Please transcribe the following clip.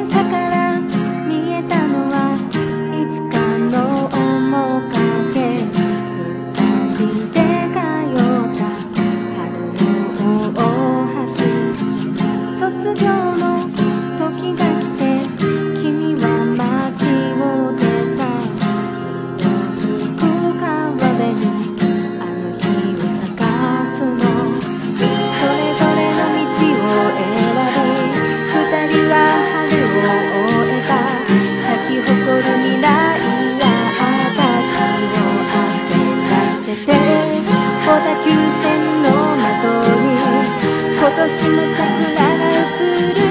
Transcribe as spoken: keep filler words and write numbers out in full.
車から見えたのはいつかの面影。二人で通った春の大橋。卒業の時が来て君は街を出た。色づく川辺にあの日を探すの。それぞれの道を選び二人は春を終えた。咲き誇る未来は私を焦らせて、小田急線の窓に今年も桜が映る。